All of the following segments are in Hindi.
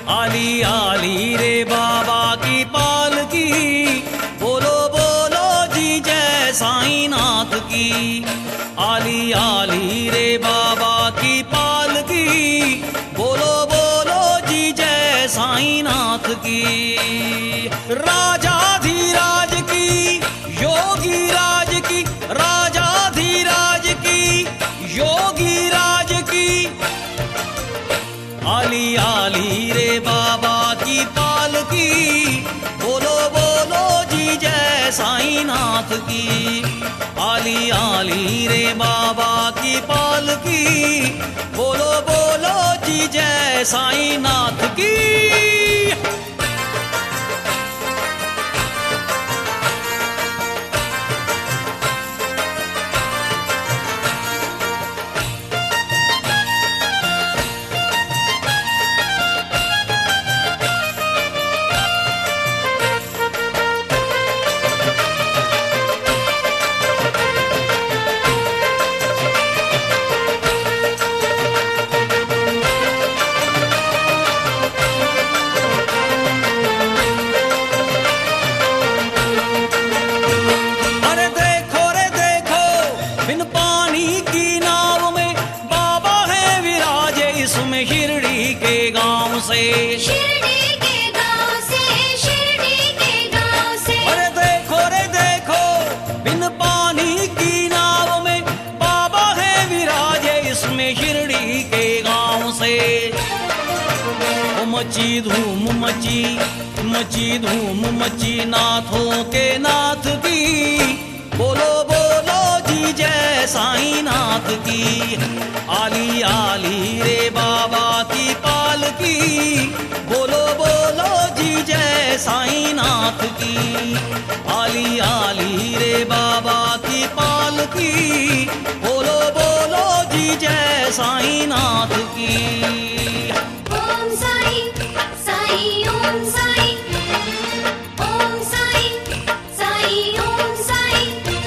आली आली रे बाबा की पालकी, बोलो बोलो जी जय साईं नाथ की। आली आली रे बाबा की पालकी, बोलो बोलो जी जय साईं नाथ की। राजाधिराज की, योगी राज की, राजाधिराज की, योगी राज की। आली आली रे बाबा की पालकी, बोलो बोलो जी जय साईं नाथ की। आली आली रे बाबा की पालकी, बोलो बोलो जी जय साईं नाथ की। शिरडी के गांव से, शिरडी के गांव से। अरे देखो रे देखो, बिन पानी की नाव में बाबा है विराजे इसमें शिरडी के गांव से। मची धूम मची, मची धूम मची नाथों के नाथ की, बोलो बोलो जी जय साईं नाथ की। आली आली रे बाबा की पालकी, बोलो बोलो जी जय साईं नाथ की। आली आली रे बाबा की पालकी, बोलो बोलो जी जय साईं नाथ की। ओम साईं साईं ओम साईं, ओम साईं साईं ओम साईं।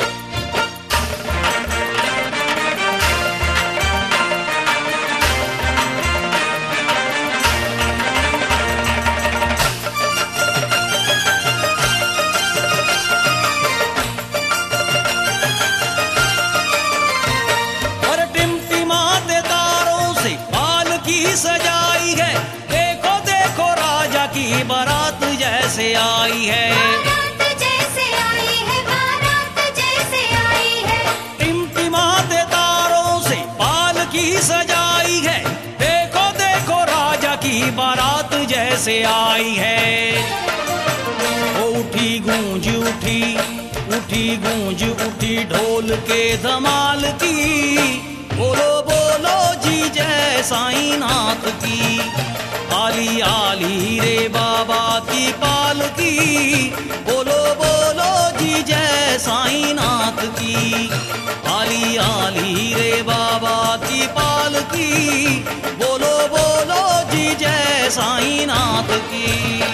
सजाई है, देखो देखो राजा की बारात जैसे आई है, बारात जैसे आई है, बारात जैसे आई है। टिमटिमाते तारों से पालकी सजाई है, देखो देखो राजा की बारात जैसे आई है। ओ उठी गूंज उठी, उठी गूंज उठी ढोल के धमाल की, बोलो बोलो जी जय साईं नाथ की। आली आली रे बाबा की पालकी, बोलो बोलो जी जय साईं नाथ की। आली आली रे बाबा की पालकी, बोलो बोलो जी जय साईं नाथ की।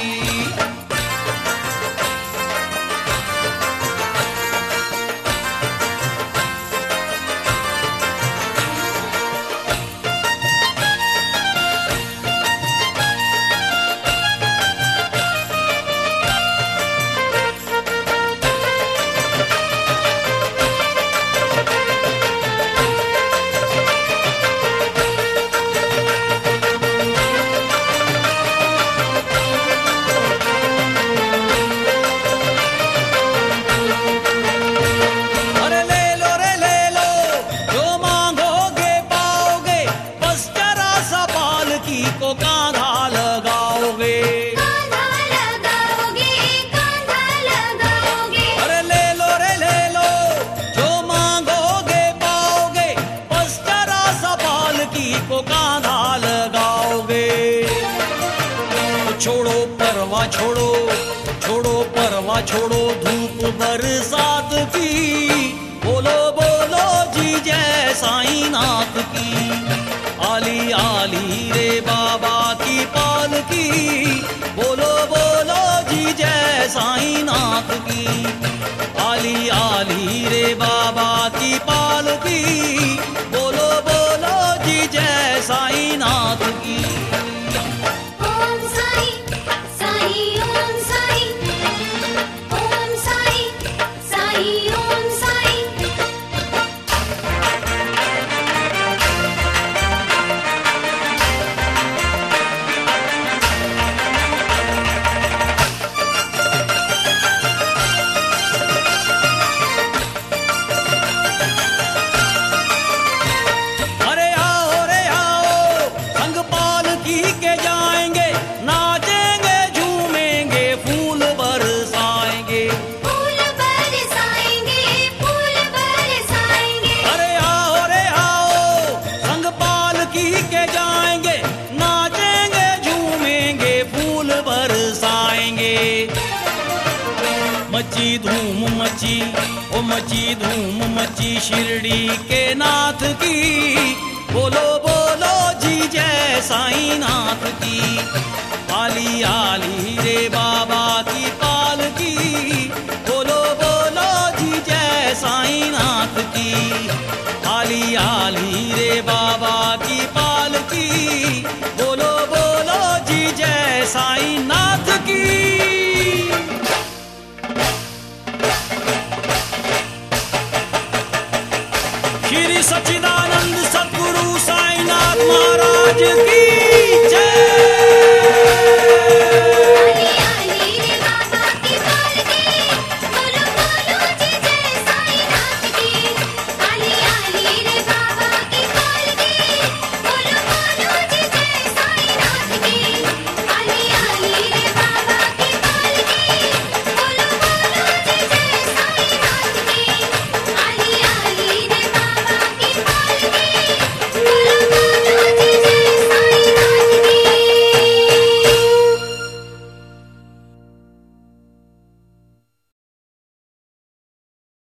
छोड़ो छोड़ो परवा छोड़ो धूप बरसात की, बोलो बोलो जी जय साईं नाथ की। आली आली रे बाबा की पालकी, बोलो बोलो जी जय साईं नाथ की। आली आली रे बाबा की पालकी, बोलो बोलो जी जय साईं नाथ की। ओम मची धूम मची, ओ मची धूम मची शिरडी के नाथ की, बोलो बोलो जी जय साईं नाथ की। आली आली रे बाबा की पालकी, बोलो बोलो जी जय साईं नाथ की। आली आली रे बाबा की पालकी, बोलो बोलो जी जय साईं नाथ।